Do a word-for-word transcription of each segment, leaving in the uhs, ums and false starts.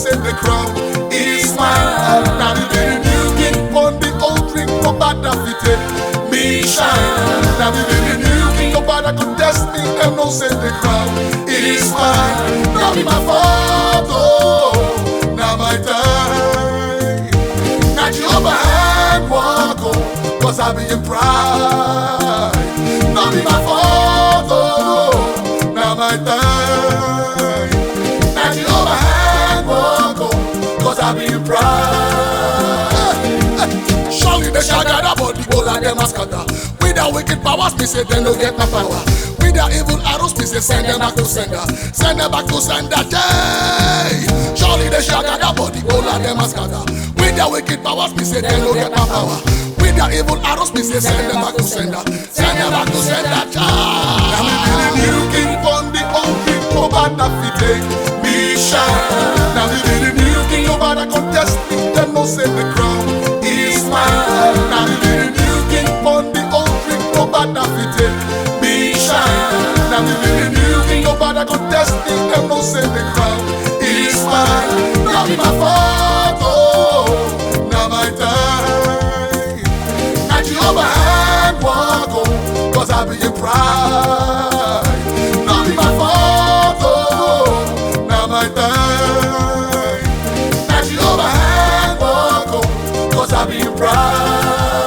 say the crown is mine. Now the very new king on the old ring, nobody fit it. Me shine. Now the very new king, nobody could test me. Them no say the crown is mine. Now be my photo, now my time. Now Jehovah hand walk on, cause I be in pride. Now be my photo, now my time. Now Jehovah hand walk on, cause I be in pride. Surely they shall gather, but the whole of them are scatter. With their wicked powers, me say they no get my power. With their evil arrows, me say send them back to sender. Send them back to sender, day. Surely they shall gather, but the whole of them are scatter. With their wicked powers, me say they no get my power. With their evil arrows, me say send them back to sender. Send them back to sender, day. Now we be the new king on the old king, nobody fit take me shine. Now we be the new king, nobody contest me. Them no say the crown is mine. Now we be the new king on the old king, nobody fit take me shine. Now we be the new king, nobody contest me. Them no say the crown is mine. Now be my photo, now my time. Now Jehovah hand walk on, cause I be in pride. Now be my photo, now my time. Now Jehovah hand walk on, cause I be in pride.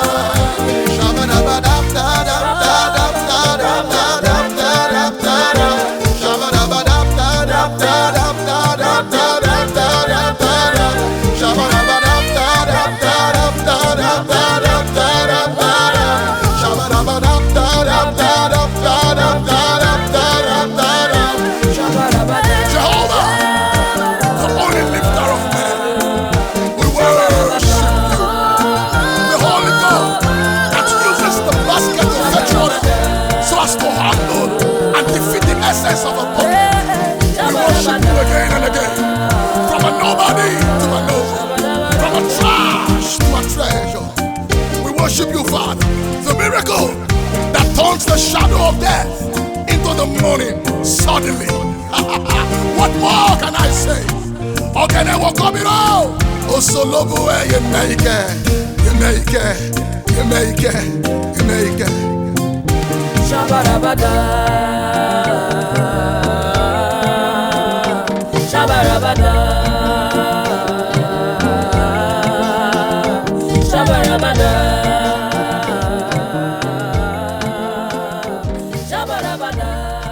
Essence of a poet. We worship you again and again. From a nobody to a noble, from a trash to a treasure. We worship you, Father. The miracle that turns the shadow of death into the morning suddenly. What more can I say? Okay, then we'll come it all. Oh, so love where you make it, you make it, you make it, you make it. Shabba-dabba-da. Shabba-dabba-da. Shabba-dabba-da. Shabba-dabba-da.